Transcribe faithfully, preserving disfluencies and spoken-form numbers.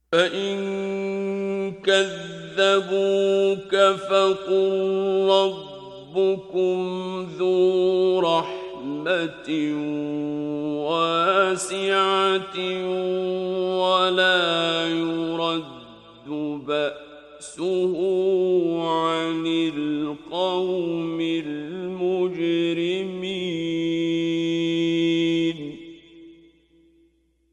فإن كذبوك فقل ربكم ذو رحمة واسعة ولا يرد بأسه عن القوم